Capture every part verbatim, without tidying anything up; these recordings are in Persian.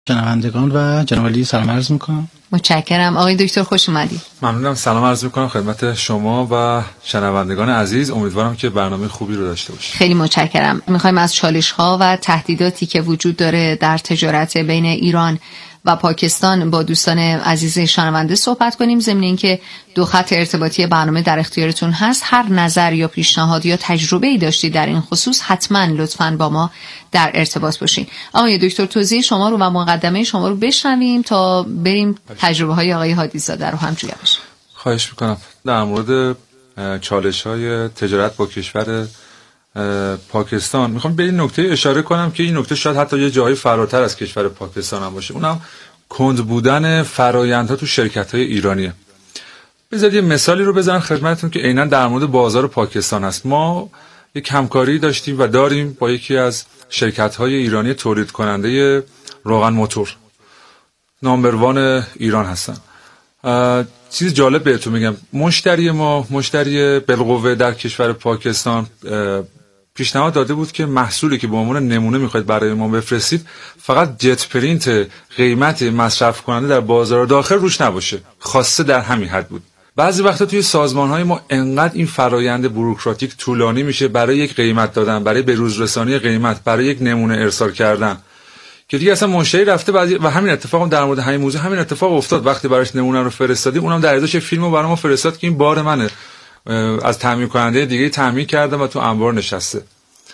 شنوندگان و جناب علی سلام عرض میکنم. متشکرم آقای دکتر، خوش اومدید. ممنونم. سلام عرض میکنم خدمت شما و شنوندگان عزیز. امیدوارم که برنامه خوبی رو داشته باشید. خیلی متشکرم. میخوایم از چالش ها و تهدیداتی که وجود داره در تجارت بین ایران و پاکستان با دوستان عزیز شنونده صحبت کنیم. ضمن اینکه دو خط ارتباطی برنامه در اختیارتون هست. هر نظر یا پیشنهاد یا تجربه ای داشتید در این خصوص حتما لطفاً با ما در ارتباط باشین. آقای دکتر توضیح شما رو و مقدمه شما رو بشنویم تا بریم تجربه های آقای هادی زاده رو هم جویا بشیم. خواهش میکنم. در مورد چالش های تجارت با کشور پاکستان میخوام به این نکته اشاره کنم که این نکته شاید حتی یه جایی فراتر از کشور پاکستان هم باشه. اونم کند بودن فرآیندها تو شرکت‌های ایرانیه. بذارید یه مثالی رو بزنم خدمتتون که عیناً در مورد بازار پاکستان هست. ما یک همکاری داشتیم و داریم با یکی از شرکت‌های ایرانی تولید کننده روغن موتور. نامبر وان ایران هستن. چیز جالب بهتون میگم، مشتری ما مشتری بالقوه در کشور پاکستان پیشنهاد داده بود که محصولی که به عنوان نمونه میخواید برای ما بفرستید فقط جت پرینت قیمت مصرف کننده در بازار داخل روش نباشه. خواسته در همین حد بود. بعضی وقتا توی سازمان‌های ما انقدر این فرایند بوروکراتیک طولانی میشه برای یک قیمت دادن، برای بروز رسانی قیمت، برای یک نمونه ارسال کردن که دیگه اصلا مشتری رفته بعضی و همین اتفاق هم در مورد همین موضوع همین اتفاق افتاد. وقتی براش نمونه رو فرستادیم اونم در ازاش فیلمو برام فرستاد که این بار منه، از تامین کننده دیگه تامین کردم و تو انبار نشسته.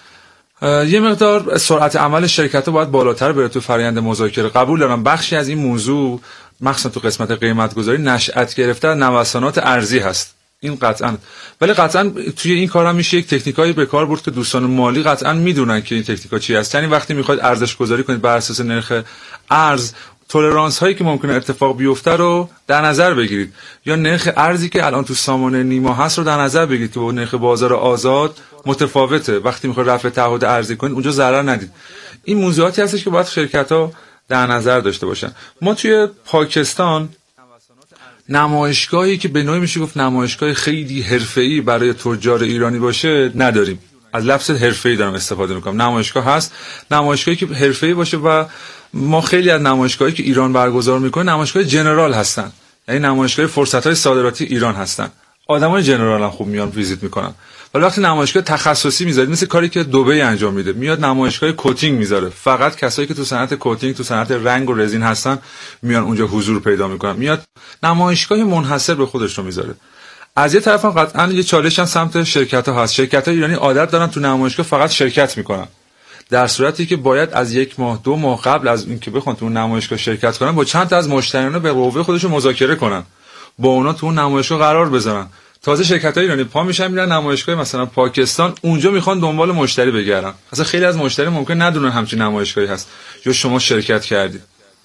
یه مقدار سرعت عمل شرکت‌ها باید بالاتر بره تو فرآیند مذاکره. قبول دارم بخشی از این موضوع مخصوصا تو قسمت قیمت گذاری نشأت گرفته از نوسانات ارزی هست، این قطعا، ولی قطعا توی این کارا میشه یک تکنیکایی به کار برد که دوستان مالی قطعا میدونن که این تکنیکا چی هست. یعنی وقتی میخواید ارزش گذاری کنید بر اساس نرخ ارز، تولرانس هایی که ممکنه اتفاق بیفته رو در نظر بگیرید، یا نرخ ارزی که الان تو سامانه نیما هست رو در نظر بگیرید که با نرخ بازار آزاد متفاوته. وقتی میخواید رفع تعهد ارزی کنید اونجا ضرر ندید. این موضوعاتی هستش که باید شرکت‌ها در نظر داشته باشن. ما توی پاکستان نمایشگاهی که به نوعی میشه گفت نمایشگاه خیلی حرفه‌ای برای تجار ایرانی باشه نداریم. از لفظ حرفه‌ای دارم استفاده میکنم. نمایشگاه هست، نمایشگاهی که حرفه‌ای باشه و ما خیلی از نمایشگاهایی که ایران برگزار میکنه نمایشگاه جنرال هستن، یعنی نمایشگاه فرصت‌های صادراتی ایران هستن. آدمای جنرال هم خوب میان ویزیت میکنن. ولی وقتی نمایشگاه تخصصی میذارید مثل کاری که دبی انجام میده، میاد نمایشگاه کوتینگ میذاره، فقط کسایی که تو صنعت کوتینگ تو صنعت رنگ و رزین هستن میان اونجا حضور پیدا میکنن. میاد نمایشگاه منحصر به خودش رو میذاره. از یه طرف هم قطعا یه چالش هم سمت شرکت‌ها هست. شرکت‌های ایرانی عادت دارن تو نمایشگاه فقط شرکت میکنن، در صورتی که باید از یک ماه دو ماه قبل از اینکه بخوان تو اون نمایشگاه شرکت کنن با چند تا از مشتریان به قوه خودشون مذاکره کنن، با اونا تو اون نمایشگاه قرار بذارن. تازه شرکت‌های ایرانی پا میشن میرن نمایشگاه مثلا پاکستان، اونجا میخوان دنبال مشتری بگردن. اصلا خیلی از مشتری ممکن ندونن همچین نمایشگاهی هست یا شما شرکت کردید.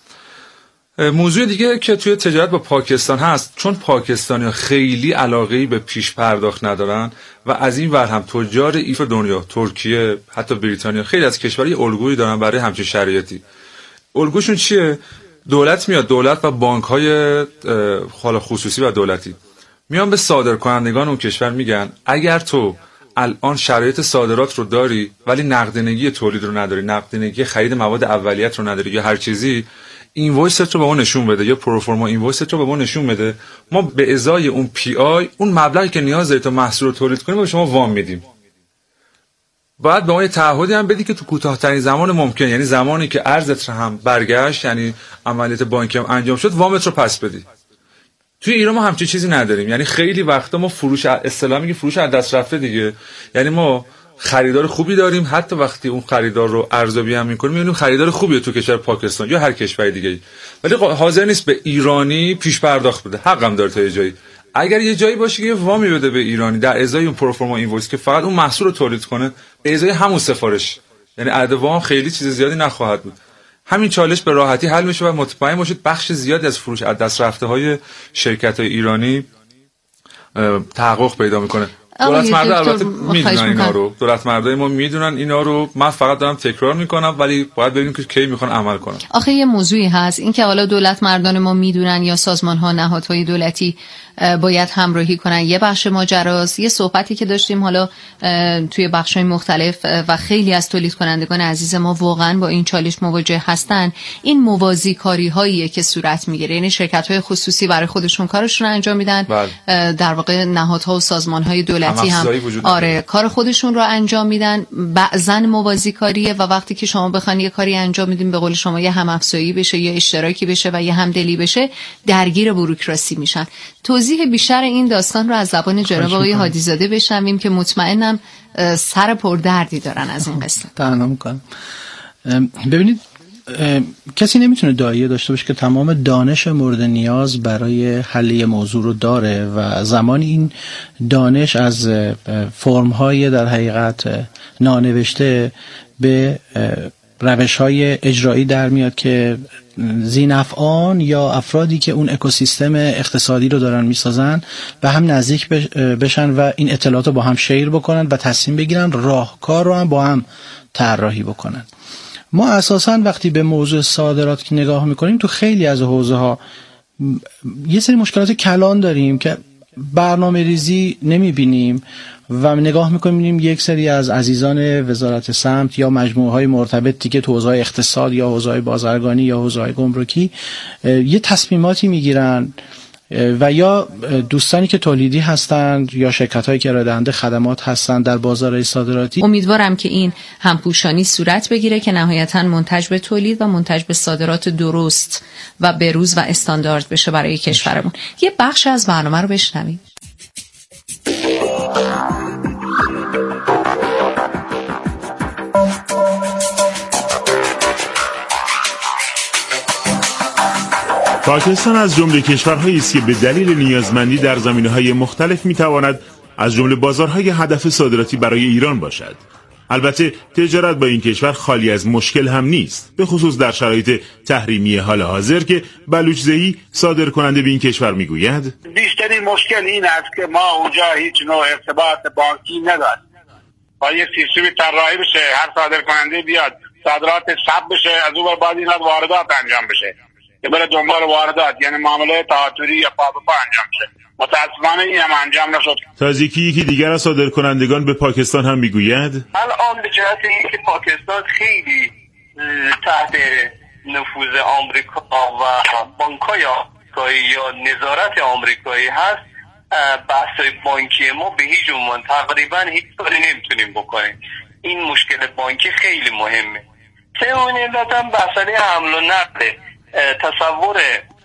موضوع دیگه که توی تجارت با پاکستان هست، چون پاکستانی‌ها خیلی علاقه‌ای به پیش پرداخت ندارن و از این ور هم تجار ایف دنیا، ترکیه، حتی بریتانیا، خیلی از کشورهای الگویی دارن برای همچین شرایطی. الگوشون چیه؟ دولت میاد، دولت و بانک‌های حالا خصوصی و دولتی میان به صادرکنندگان اون کشور میگن اگر تو الان شرایط صادرات رو داری ولی نقدینگی تولید رو نداری، نقدینگی خرید مواد اولیت رو نداری یا هر چیزی، اینوایست رو به ما نشون بده یا پروفورما اینوایست رو به ما نشون بده، ما به ازای اون پی آی اون مبلغی که نیاز داری تا محصول رو تولید کنیم به شما وام میدیم. بعد به ما یه تعهدی هم بدی که تو کوتاه‌ترین زمان ممکن، یعنی زمانی که ارزت هم برگشت، یعنی عملیات بانکی هم انجام شد، وامت رو پس بدی. توی ایران ما همچین چیزی نداریم. یعنی خیلی وقتا ما فروش اصطلاحاً میگه فروش از دست رفته دیگه، یعنی ما خریدار خوبی داریم، حتی وقتی اون خریدار رو ارزیابی هم می‌کنیم می‌بینیم خریدار خوبیه تو کشور پاکستان یا هر کشور دیگه، ولی حاضر نیست به ایرانی پیش پرداخت بده. حقم داره تا یه جایی. اگر یه جایی باشه که وامی بده به ایرانی در ازای اون پروفورما اینوایس که فقط اون محصول رو تولید کنه به ازای همون سفارش، یعنی عدد وام خیلی چیز زیادی نخواهد بود. همین چالش به راحتی حل میشه و مطمئن باشید بخش زیادی از فروش از دست رفته های شرکت‌های ایرانی تحقق پیدا میکنه. دولت مردا البته میدونن اینا رو، دولت مردای ما میدونن اینا رو، من فقط دارم تکرار میکنم ولی باید ببینیم که کی میخوان عمل کنن. آخه یه موضوعی هست این که حالا دولت مردان ما میدونن یا سازمان ها نهادهای دولتی باید همراهی کنن یه بخش ماجراست. یه صحبتی که داشتیم حالا توی بخش‌های مختلف و خیلی از تولید کنندگان عزیز ما واقعا با این چالش مواجه هستن، این موازی کاری هاییه که صورت میگیره. یعنی شرکت‌های خصوصی برای خودشون کارشون رو انجام میدن، بله. در واقع نهادها و سازمان‌های دولتی هم آره کار خودشون رو انجام میدن. بعضن موازی کاریه و وقتی که شما بخواید یه کاری انجام میدین به قول شما یه هم افزایی بشه یا اشتراکی بشه و یه همدلی بشه، درگیر بوروکراسی میشن. توضیح بیشتر این داستان رو از زبان جناب آقای هادیزاده بشنویم که مطمئنم سر پردردی دارن از این قصه. تمام میکنم. ببینید کسی نمیتونه داعیه داشته باشه که تمام دانش مورد نیاز برای حل یه موضوع رو داره و زمانی این دانش از فرم‌های در حقیقت نانوشته به روش‌های اجرایی در میاد که ذی‌نفعان یا افرادی که اون اکوسیستم اقتصادی رو دارن میسازن به هم نزدیک بشن و این اطلاعات رو با هم شیر بکنن و تصمیم بگیرن، راهکار رو هم با هم طراحی بکنن. ما اساساً وقتی به موضوع صادرات که نگاه میکنیم تو خیلی از حوزه ها یه سری مشکلات کلان داریم که برنامه ریزی نمیبینیم و نگاه میکنیم یک سری از عزیزان وزارت سمت یا مجموعه های مرتبطی که تو حوزه اقتصاد یا حوزه بازرگانی یا حوزه گمرکی یه تصمیماتی میگیرن و یا دوستانی که تولیدی هستند یا شرکت‌هایی که ارائه دهنده خدمات هستند در بازار صادراتی. امیدوارم که این همپوشانی صورت بگیره که نهایتاً منتج به تولید و منتج به صادرات درست و بروز و استاندارد بشه برای کشورمون. یه بخش از برنامه رو بشنویم. پاکستان از جمله کشورهایی است که به دلیل نیازمندی در زمینه‌های مختلف می‌تواند از جمله بازارهای هدف صادراتی برای ایران باشد. البته تجارت با این کشور خالی از مشکل هم نیست، به خصوص در شرایط تحریمی حال حاضر که بلوچ‌زئی صادر کننده به این کشور میگوید بیشترین مشکل این است که ما اونجا هیچ نوع ارتباط بانکی نداریم. با یک سیستمی طراحی بشه، هر صادر کننده بیاد صادرات ثبت بشه، از اون بعد این واردات انجام بشه که بره دنبال واردات، یعنی معامله تهاتری یا پا به پا انجام شه. متاسفانه این هم انجام نشد. تازیکی یکی دیگر از صادرکنندگان به پاکستان هم میگوید الان به جهت اینکه پاکستان خیلی تحت نفوذ آمریکا و بانک‌های آمریکایی یا نظارت آمریکایی هست، بحث‌های بانکی ما به هیچ عنوان تقریبا هیچ کاری نمیتونیم بکنیم. این مشکل بانکی خیلی مهمه. سومین علت هم مسئله حمل و نقل. تصور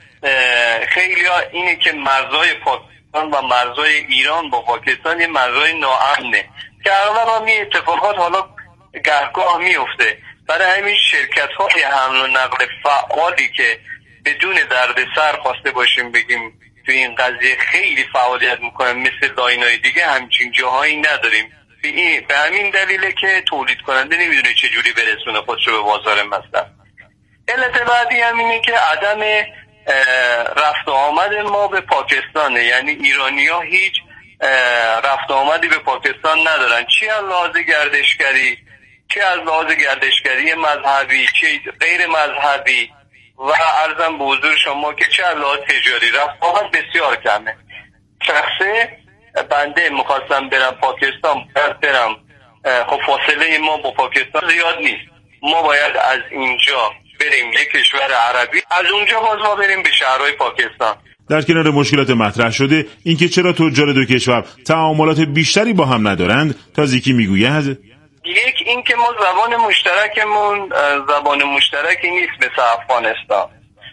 خیلی ها اینه که مرزهای پاکستان و مرزهای ایران با پاکستان یه مرزهای ناامنه که اغلب هم این اتفاقات حالا گهگاه میفته. برای همین شرکت های حمل و نقل فعالی که بدون دردسر خواسته باشیم بگیم تو این قضیه خیلی فعالیت میکنن، مثل لاینای دیگه همچین جاهایی نداریم. به همین دلیله که تولید کننده نمیدونه چجوری برسونه خودشو به بازار مصرف. علت بعدی هم اینه که عدم رفت و آمد ما به پاکستانه، یعنی ایرانی ها هیچ رفت و آمدی به پاکستان ندارن، چی از لحاظ گردشگری، چه از لحاظ گردشگری مذهبی، چه غیر مذهبی و عرضم به حضور شما که چه از لحاظ تجاری رفت و آمد بسیار کمه. شخصه بنده میخواستم برم پاکستان برم، خب فاصله ما با پاکستان زیاد نیست، ما باید از اینجا بریم یک کشور عربی، از اونجا باز ما بریم به شهرهای پاکستان. در کنار مشکلات مطرح شده اینکه چرا تجار دو کشور تعاملات بیشتری با هم ندارند، تازیکی میگوید یک اینکه ما زبان مشترکمون زبان مشترکی نیست مثل افغانستان.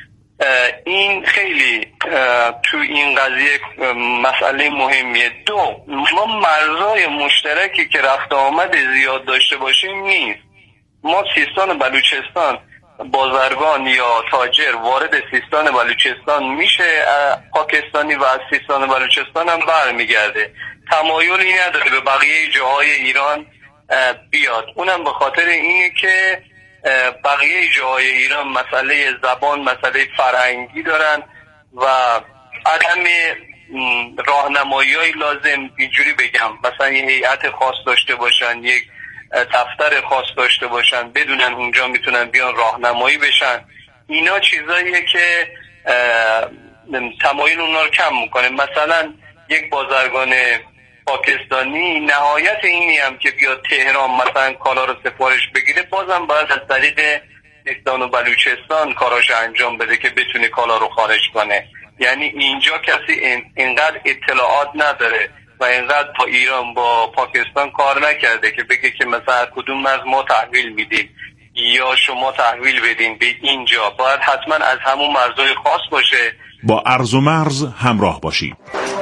این خیلی تو این قضیه مسئله مهمیه. دو، ما مرزهای مشترکی که رفت آمد زیاد داشته باشیم نیست. ما سیستان و بلوچستان بازرگان یا تاجر وارد سیستان بلوچستان میشه پاکستانی و از سیستان بلوچستان هم برمیگرده، تمایلی نداره به بقیه جاهای ایران بیاد. اونم به خاطر اینه که بقیه جاهای ایران مسئله زبان، مسئله فرهنگی دارن و عدم راهنمایی‌های لازم، اینجوری بگم مثلا یه هیئت خاص داشته باشن، یک دفتر خاص داشته باشن، بدونن اونجا میتونن بیان راهنمایی بشن. اینا چیزاییه که تمایل اونا رو کم میکنه. مثلا یک بازرگان پاکستانی نهایت اینی هم که بیاد تهران مثلا کالا رو سفارش بگیره، بازم باید از طریق سیستان و بلوچستان کاراش انجام بده که بتونه کالا رو خارج کنه. یعنی اینجا کسی اینقدر اطلاعات نداره و اینقدر با ایران با پاکستان کار نکرده که بگه که مثلا کدوم از ما تحویل میدیم یا شما تحویل بدین به اینجا. باید حتما از همون مرزهای خاص باشه. با ارز و مرز همراه باشید.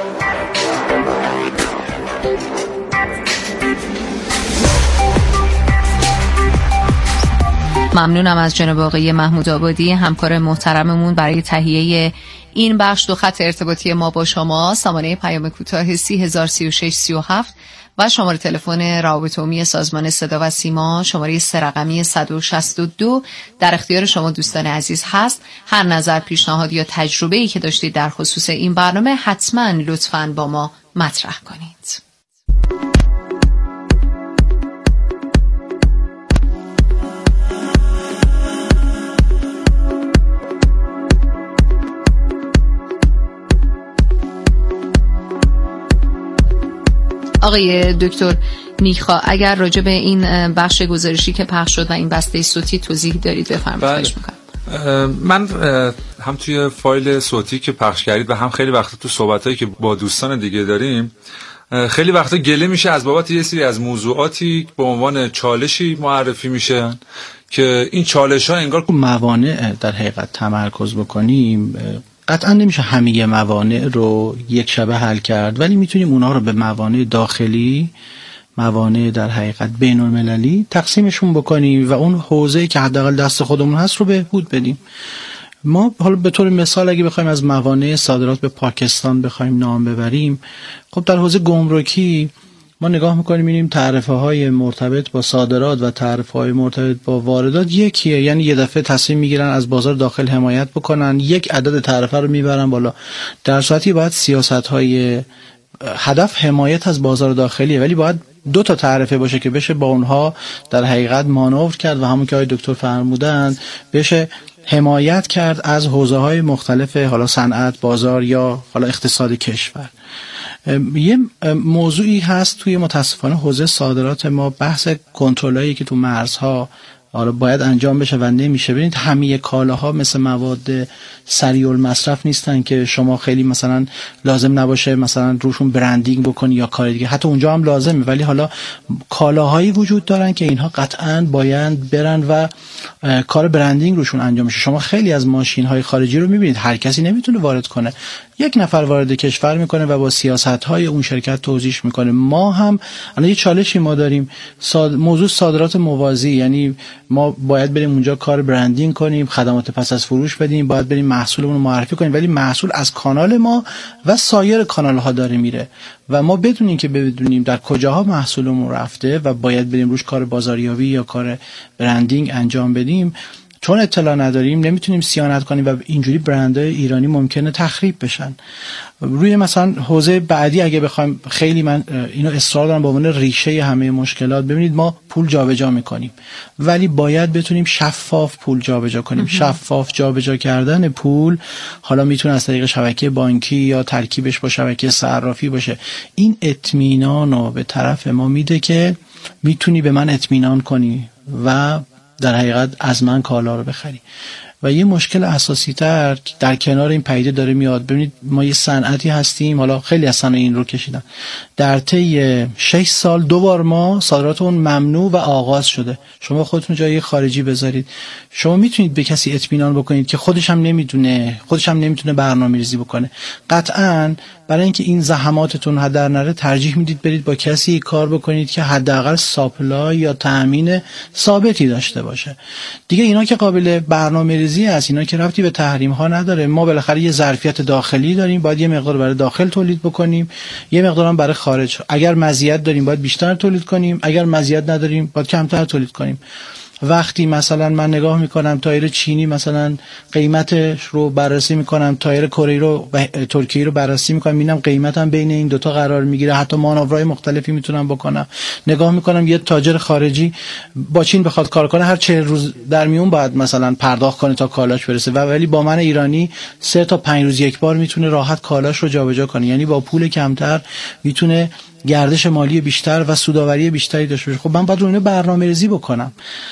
ممنونم از جناب آقای محمود آبادی، همکار محترممون، برای تهیه این بخش. دو خط ارتباطی ما با شما، سامانه پیام کوتاه سی هزار سی و شش سی و هفت و شماره تلفن روابط عمومی سازمان صدا و سیما شماره سه رقمی صد و شصت و دو در اختیار شما دوستان عزیز هست. هر نظر، پیشنهاد یا تجربه‌ای که داشتید در خصوص این برنامه حتما لطفاً با ما مطرح کنید. آقای دکتر نیکخواه، اگر راجع به این بخش گزارشی که پخش شد و این بسته صوتی توضیح دارید بفرمایید. خواهش می‌کنم. من هم توی فایل صوتی که پخش کردید و هم خیلی وقتا تو صحبتایی که با دوستان دیگه داریم، خیلی وقتا گله میشه از بابت یه سری از موضوعاتی به عنوان چالشی معرفی میشن که این چالش‌ها انگار موانع در حقیقت تمرکز بکنیم. قطعا نمیشه همه موانع رو یک شبه حل کرد، ولی میتونیم اونها رو به موانع داخلی، موانع در حقیقت بین المللی تقسیمشون بکنیم و اون حوزه‌ای که حداقل دست خودمون هست رو بهبود بدیم. ما حالا به طور مثال اگه بخوایم از موانع صادرات به پاکستان بخوایم نام ببریم، خب در حوزه گمرکی ما نگاه میکنیم می‌بینیم تعرفه های مرتبط با صادرات و تعرفه های مرتبط با واردات یکیه. یعنی یه دفعه تصمیم میگیرن از بازار داخل حمایت بکنن، یک عدد تعرفه رو میبرن بالا، در صورتی باید سیاست های هدف حمایت از بازار داخلیه، ولی باید دو تا تعرفه باشه که بشه با اونها در حقیقت مانور کرد و همون که آقای دکتر فرمودن بشه حمایت کرد از حوزه های مختلف، حالا صنعت، بازار یا حالا اقتصاد کشور. یه موضوعی هست توی متاسفانه حوزه صادرات ما، بحث کنترلایی که تو مرزها حالا باید انجام بشه و نمیشه. ببینید همه کالاها مثل مواد سریع المصرف نیستن که شما خیلی مثلا لازم نباشه مثلا روشون برندینگ بکنی یا کار دیگه، حتی اونجا هم لازمه، ولی حالا کالاهایی وجود دارن که اینها قطعاً باید برن و کار برندینگ روشون انجام میشه. شما خیلی از ماشین‌های خارجی رو میبینید هر کسی نمیتونه وارد کنه، یک نفر وارد کشور میکنه و با سیاست‌های اون شرکت توضیح میکنه. ما هم الان یه چالشی ما داریم، ساد... موضوع صادرات موازی، یعنی ما باید بریم اونجا کار برندینگ کنیم، خدمات پس از فروش بدیم، باید بریم محصولمون رو معرفی کنیم، ولی محصول از کانال ما و سایر کانال‌ها داره میره و ما بدونیم که بدونیم در کجاها محصولمون رفته و باید بریم روش کار بازاریابی یا کار برندینگ انجام بدیم. چون اطلاع نداریم نمیتونیم صیانت کنیم و اینجوری برندهای ایرانی ممکنه تخریب بشن. روی مثلا حوزه بعدی اگه بخوایم، خیلی من اینو اصرار دارم به عنوان ریشه همه مشکلات، ببینید ما پول جابجا میکنیم ولی باید بتونیم شفاف پول جابجا کنیم. شفاف جابجا کردن پول حالا میتونه از طریق شبکه بانکی یا ترکیبش با شبکه صرافی باشه. این اطمینانو به طرف ما میده که میتونی به من اطمینان کنی و در حقیقت از من کالا رو بخری. و یه مشکل اساسی تر در کنار این پدیده داره میاد. ببینید ما یه صنعتی هستیم، حالا خیلی از صنایع این رو کشیدن، در طی شش سال دو بار ما صادرات اون ممنوع و آغاز شده. شما خودتون جای خارجی بذارید، شما میتونید به کسی اطمینان بکنید که خودش هم نمیدونه خودش هم نمیتونه برنامه‌ریزی بکنه. قطعاً برای اینکه این زحماتتون هدر نره ترجیح میدید برید با کسی کار بکنید که حداقل ساپلای یا تامین ثابتی داشته باشه. دیگه اینا که قابل برنامه‌ریزی است، اینا که ربطی به تحریم ها نداره. ما بالاخره یه ظرفیت داخلی داریم، باید یه مقدار برای داخل تولید بکنیم، یه مقدار هم برای خارج. اگر مزیت داریم باید بیشتر تولید کنیم، اگر مزیت نداریم باید کمتر تولید کنیم. وقتی مثلا من نگاه میکنم تایر چینی مثلا قیمتش رو بررسی میکنم، تایر کره رو ترکیه رو بررسی میکنم، میبینم قیمتم بین این دوتا قرار میگیره، حتی مانورهای مختلفی میتونم بکنم. نگاه میکنم یه تاجر خارجی با چین بخواد کار کنه هر چهل روز در میون باید مثلا پرداخت کنه تا کالاش برسه، و ولی با من ایرانی سه تا پنج روز یک بار میتونه راحت کالاش رو جابجا کنه. یعنی با پول کمتر میتونه گردش مالی بیشتر و سودآوری بیشتری داشته باشه. خب من باید رو اینو برنامه‌ریزی بکنم.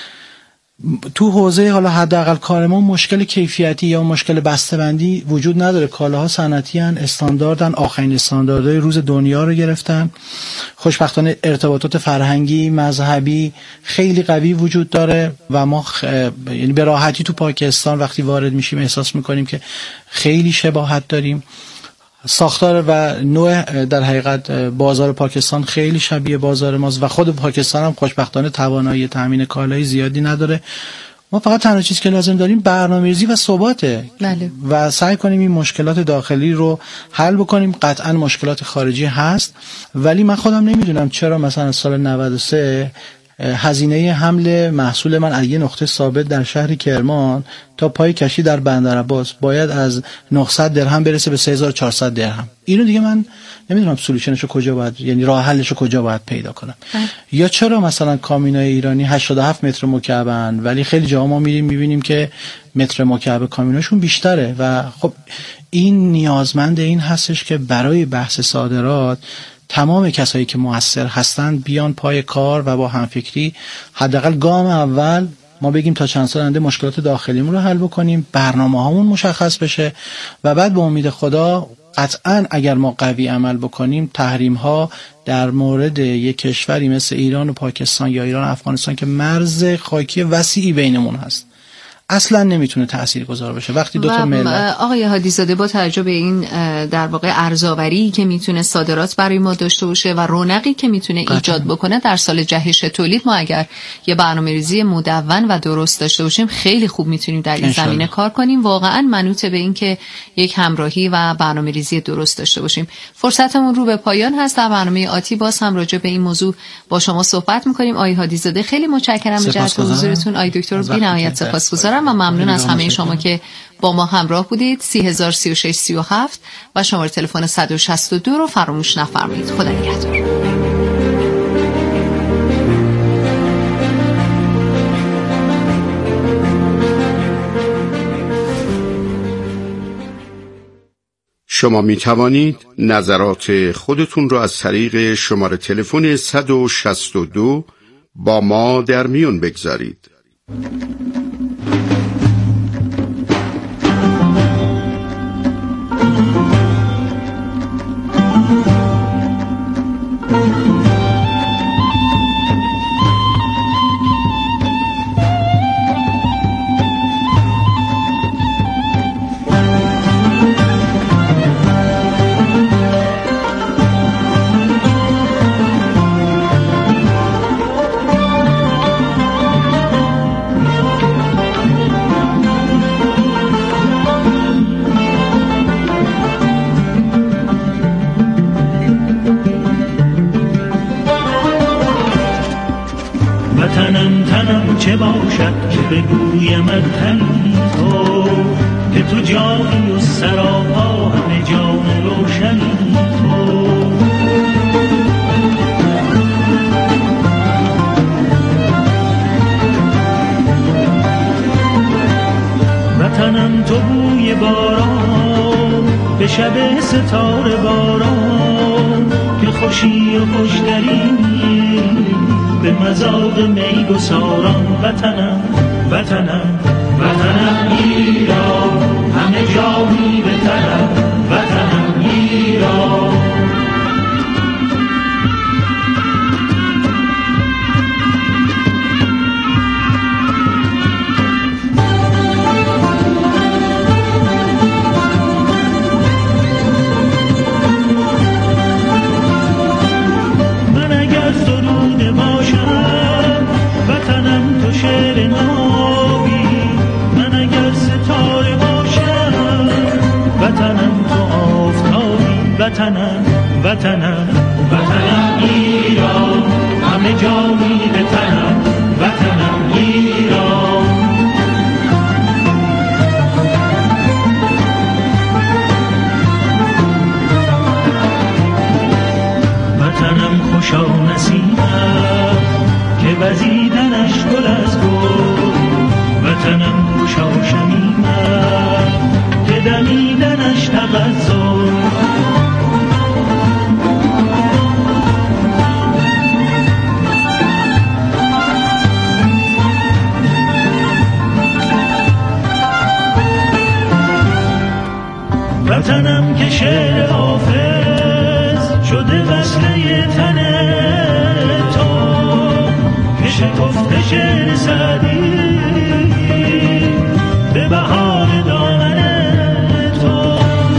تو حوزه حالا حداقل کار ما مشکل کیفیتی یا مشکل بسته‌بندی وجود نداره. کالاها صنعتی ان، استانداردن، آخرین استانداردهای روز دنیا رو گرفتن. خوشبختانه ارتباطات فرهنگی، مذهبی خیلی قوی وجود داره و ما خ... یعنی به راحتی تو پاکستان وقتی وارد میشیم احساس میکنیم که خیلی شباهت داریم. ساختار و نوع در حقیقت بازار پاکستان خیلی شبیه بازار ماست و خود پاکستان هم خوشبختانه توانایی تامین کالای زیادی نداره. ما فقط تنها چیزی که لازم داریم برنامه‌ریزی و ثباته. بله. و سعی کنیم این مشکلات داخلی رو حل بکنیم. قطعا مشکلات خارجی هست، ولی من خودم نمیدونم چرا مثلا سال نود و سه هزینه حمل محصول من از یه نقطه ثابت در شهر کرمان تا پای کشی در بندرعباس باید از نهصد درهم برسه به سه هزار و چهارصد درهم. اینو دیگه من نمیدونم سولوشنشو کجا باید، یعنی راه حلشو کجا باید پیدا کنم. اه. یا چرا مثلا کامیونای ایرانی هشتاد و هفت متر مکعبن ولی خیلی جاها ما میریم میبینیم که متر مکعب کامیوناشون بیشتره و خب این نیازمند این هستش که برای بحث صادرات تمام کسایی که مؤثر هستند بیان پای کار و با همفکری حداقل گام اول ما بگیم تا چند سال آینده مشکلات داخلیمون رو حل بکنیم، برنامه‌هامون مشخص بشه و بعد به امید خدا قطعاً اگر ما قوی عمل بکنیم تحریم‌ها در مورد یک کشوری مثل ایران و پاکستان یا ایران و افغانستان که مرز خاکی وسیعی بینمون هست اصلا نمیتونه تاثیرگذار بشه. وقتی دو تا ملت آقای هادی‌زاده با توجه به این در واقع ارزآوری که میتونه صادرات برای ما داشته باشه و رونقی که میتونه ایجاد بکنه در سال جهش تولید، ما اگر یه برنامه‌ریزی مدون و درست داشته باشیم خیلی خوب میتونیم در این زمینه کار کنیم. واقعا منوط به این که یک همراهی و برنامه‌ریزی درست داشته باشیم. فرصتمون رو به پایان هست. در برنامه آتی باز هم راجع به این موضوع با شما صحبت می‌کنیم. آقای هادی‌زاده خیلی متشکرم به جهت حضورتون. آقای دکتر بی‌نهایت سپاسگزارم و ممنون از همه شما که با ما همراه بودید. سی هزار سی و شش سی و هفت و شماره تلفن صد و شصت و دو رو فراموش نفرمایید. خدا نگهدار. شما می توانید نظرات خودتون رو از طریق شماره تلفن صد و شصت و دو با ما در میون بگذارید. چه باشد که بگویم تنی تو که تو جانی و سراپا همه جان روشنی تو. وطنم تو بوی باران به شب ستاره باران که خوشی و خوشتری به مذاق می گساران. وطنم وطنم وطنم ایران همه جا می بتنم. وطنم ایران شعر نابی، من اگر ستاره باشم بگشا نسیمم که وزیدنش گل از گل، وطنم گشا شمیمم که دمیدنش تغزل. وطنم که شعر حافظ شده وصله تن تو، که شکفته شعر سعدی به بهار دامن تو.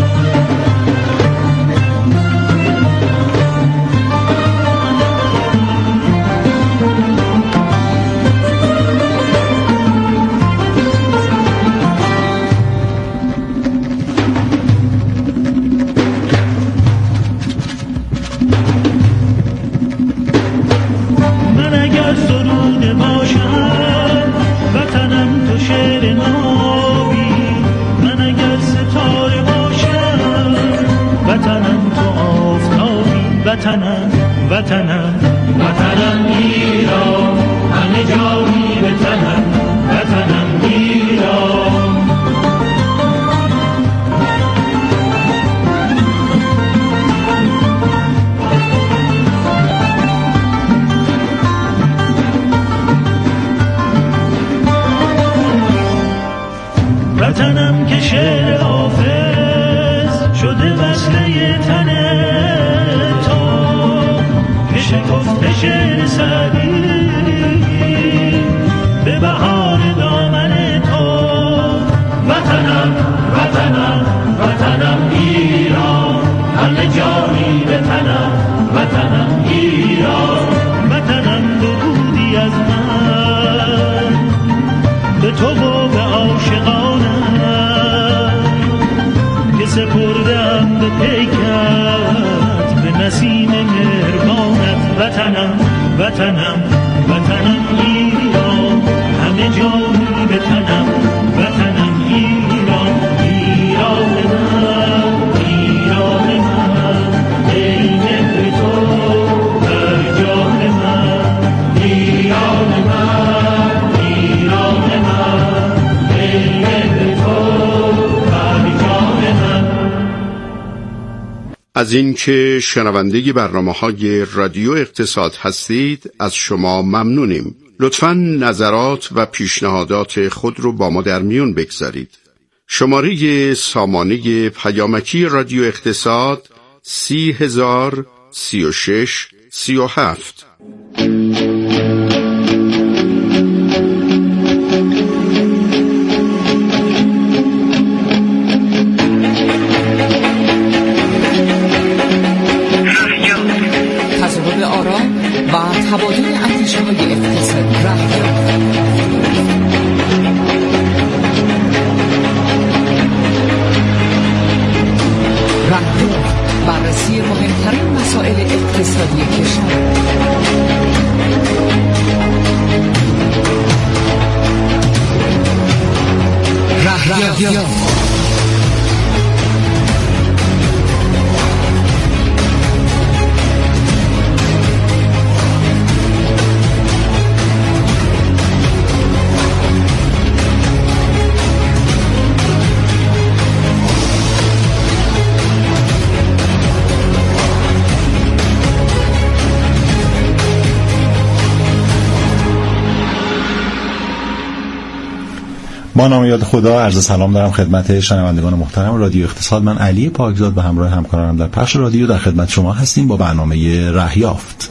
وطنم وطنم وطنم ایران، همه جایی به تنم، وطنم ایران. وطنم که شعر حافظ شده وصله تن شکفته شعر سعدی به بهار دامن تو. وطنم وطنم وطنم ایران، همه جایی به تنم، وطنم ایران. وطنم درودی از من به تو و به عاشقانم، که سپردم به پیکت به نسیم مهربانت. وطنم وطنم وطنم ایران، همه جایی به تنم، وطنم ایران. ایران من ایران من ای مهر تو در جان من. ایران من ایران من ای مهر تو در جان من. از اینکه شنونده برنامه‌های رادیو اقتصاد هستید از شما ممنونیم. لطفاً نظرات و پیشنهادات خود رو با ما در میون بگذارید. شماره سامانه پیامکی رادیو اقتصاد سی هزار سی و شش سی و هفت. و تبادل اندیشه‌های اقتصادی رهبر، بررسی مهمترین مسائل اقتصادی کشور. رهبر با نام یاد خدا عرض سلام دارم خدمت شنوندگان محترم رادیو اقتصاد. من علی پاکزاد به همراه همکارانم در پخش رادیو در خدمت شما هستیم با برنامه رهیافت.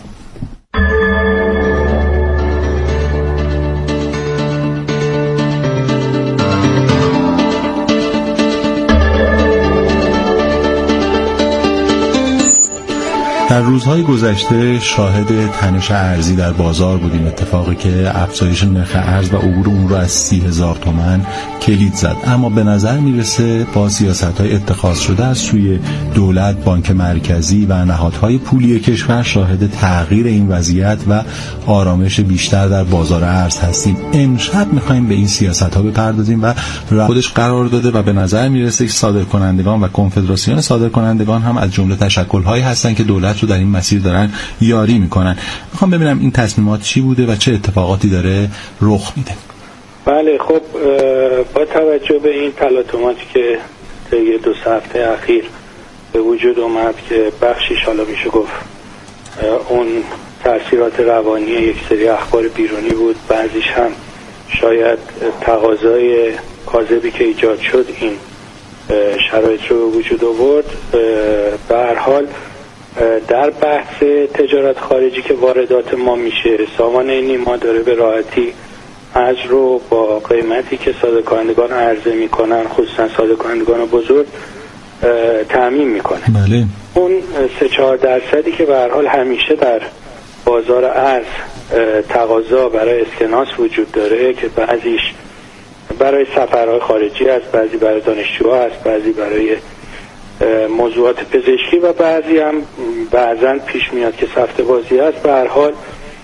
در روزهای گذشته شاهد تنش ارزی در بازار بودیم، اتفاقی که افزایش نرخ ارز و عبور اون رو از سی هزار تومان کلید زد. اما به نظر میرسه با سیاست‌های اتخاذ شده از سوی دولت، بانک مرکزی و نهادهای پولی کشور شاهد تغییر این وضعیت و آرامش بیشتر در بازار ارز هستیم. امشب می‌خوایم به این سیاست‌ها بپردازیم و خودش قرار داده و به نظر میرسه که صادرکنندگان و کنفدراسیون صادرکنندگان هم از جمله تشکل‌هایی هستند که دولت رو در این مسیر دارن یاری میکنن. میخوام ببینم این تصمیمات چی بوده و چه اتفاقاتی داره رخ میده. بله، خب با توجه به این تلاطماتی که طی دو سه هفته اخیر به وجود اومد که بخشیش حالا میشه گفت اون تأثیرات روانی یک سری اخبار بیرونی بود، بعضیش هم شاید تقاضای کاذبی که ایجاد شد این شرایط رو به وجود آورد. به هر حال در بحث تجارت خارجی که واردات ما میشه، سامانه نیما داره به راحتی ارز رو با قیمتی که صادر کنندگان عرضه میکنن، خصوصا صادر کنندگان بزرگ، تأمین میکنه. بله. اون سه چهار درصدی که به هر حال همیشه در بازار ارز تقاضا برای اسکناس وجود داره که بعضیش برای سفرهای خارجی است، بعضی برای دانشجوها است، بعضی برای موضوعات پزشکی و بعضی هم بعضا پیش میاد که سفته بازی است. به هر حال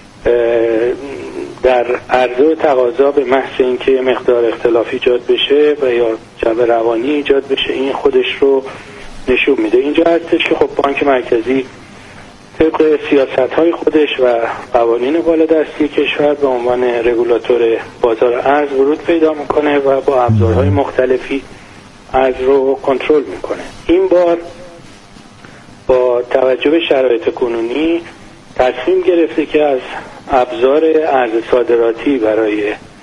در عرضه و تقاضا به محض اینکه مقدار اختلاف ایجاد بشه و یا جبه روانی ایجاد بشه، این خودش رو نشون میده. اینجا هستش که خب بانک مرکزی طبق سیاست‌های خودش و قوانین بالادستی کشور به عنوان رگولاتور بازار ارز ورود پیدا میکنه و با ابزارهای مختلفی ارز رو کنترل میکنه. این بار با توجه به شرایط کنونی تصمیم گرفته که از ابزار ارز صادراتی برای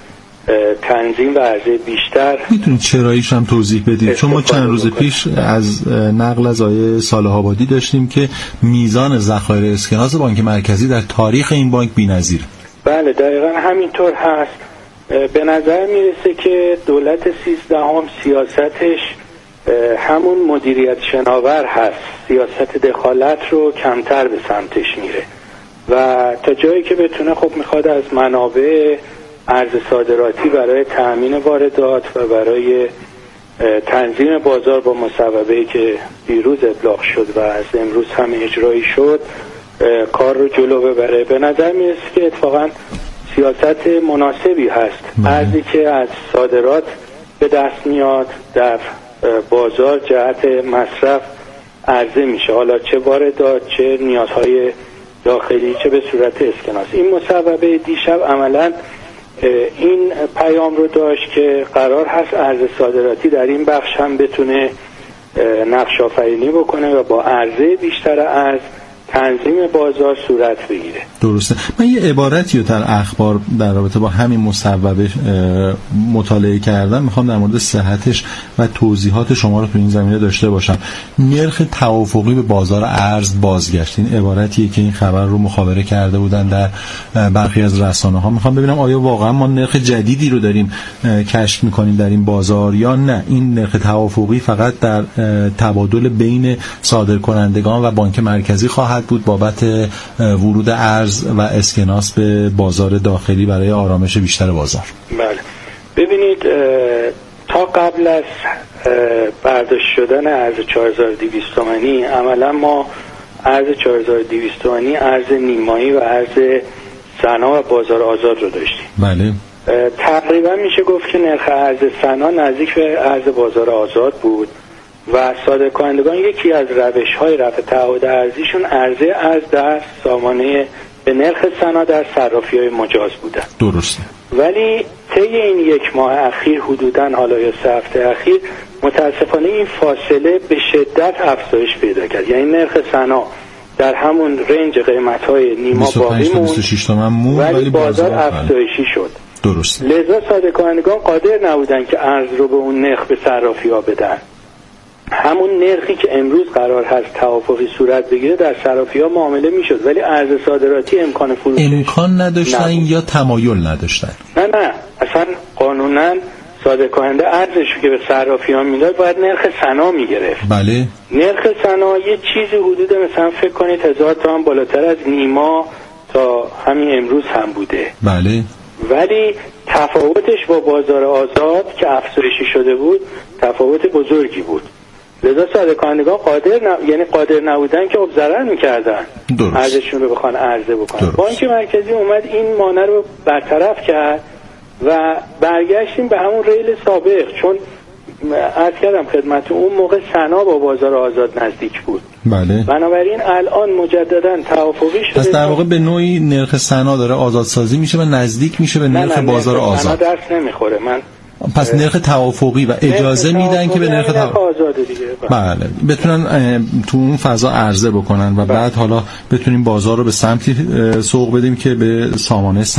تنظیم و عرضه بیشتر. میتونید چراییش هم توضیح بدید؟ چون ما چند روز پیش از نقل از آقای صالح آبادی داشتیم که میزان ذخایر اسکناس بانک مرکزی در تاریخ این بانک بی‌نظیر. بله دقیقاً همینطور هست. به نظر میرسه که دولت سیزدهم سیاستش همون مدیریت شناور هست، سیاست دخالت رو کمتر به سمتش میره و تا جایی که بتونه خب میخواد از منابع ارز صادراتی برای تأمین واردات و برای تنظیم بازار با مصوبه‌ای که دیروز ابلاغ شد و از امروز هم اجرایی شد کار رو جلو ببره. به نظر میرسه که اتفاقا سیاست مناسبی هست. ارزی که از صادرات به دست میاد در بازار جهت مصرف عرضه میشه، حالا چه واردات چه نیازهای داخلی چه به صورت اسکناس. این مصوبه دیشب عملاً این پیام رو داشت که قرار هست ارز صادراتی در این بخش هم بتونه نقش آفرینی بکنه و با عرضه بیشتر ارز تنظیم بازار صورت بگیره. درسته. من یه عبارتی رو در اخبار در رابطه با همین مصوبه مطالعه کردم، میخوام در مورد صحتش و توضیحات شما رو تو این زمینه داشته باشم. نرخ توافقی به بازار ارز بازگشت، این عبارتیه که این خبر رو مخابره کرده بودن در برخی از رسانه‌ها. میخوام ببینم آیا واقعا ما نرخ جدیدی رو داریم کشف میکنیم در این بازار یا نه این نرخ توافقی فقط در تبادل بین صادرکنندگان و بانک مرکزی خواهد بود بابت ورود ارز و اسکناس به بازار داخلی برای آرامش بیشتر بازار. بله ببینید تا قبل از برداشت شدن ارز چهار هزار و دویست تومانی عملا ما ارز چهار هزار و دویست تومانی ارز نیمایی و ارز سنا و بازار آزاد رو داشتیم. بله تقریبا میشه گفت که نرخ ارز سنا نزدیک به ارز بازار آزاد بود و صادرکنندگان یکی از روش‌های رفع تعهد ارزیشون عرضه ارز در سامانه به نرخ سنا در صرافی‌های مجاز بودن. درسته. ولی طی این یک ماه اخیر حدوداً حالا یا سه هفته اخیر متاسفانه این فاصله به شدت افزایش پیدا کرد. یعنی نرخ سنا در همون رنج قیمت‌های نیما باقی موند ولی بازار افزایشی شد. درست. لذا صادرکنندگان قادر نبودن که ارز رو به اون نرخ به صرافی‌ها بدن. همون نرخی که امروز قرار هست توافقی صورت بگیره در صرافی‌ها معامله میشد ولی ارز صادراتی امکان فروش امکان نداشتن نبود. یا تمایل نداشتن. نه نه اصلا قانونا صادرکننده ارزش که به صرافی‌ها میداد باید نرخ سنا میگرفت. بله. نرخ سنا یه چیزی حدود مثلا فکر کنید هزار تومان بالاتر از نیما تا همین امروز هم بوده. بله. ولی تفاوتش با بازار آزاد که افزایشی شده بود تفاوت بزرگی بود. لذا صادرکنندگان قادر ن... یعنی قادر نبودن که خب ضرر می‌کردن ارزششون رو بخوان عرضه بکنن. بانک مرکزی اومد این مانع رو برطرف کرد و برگشتیم به همون ریل سابق، چون عرض کردم خدمتتون اون موقع سنا با بازار آزاد نزدیک بود. بله. بنابراین الان مجددا توافقی شده. پس در واقع به نوعی نرخ سنا داره آزادسازی میشه و نزدیک میشه به نرخ بازار آزاد. نه درس نمیخوره. من پس نرخ توافقی و اجازه میدن که به نرخ توافقی دیگه بله بتونن تو اون فضا عرضه بکنن و بعد حالا بتونیم بازار رو به سمتی سوق بدیم که به سامانه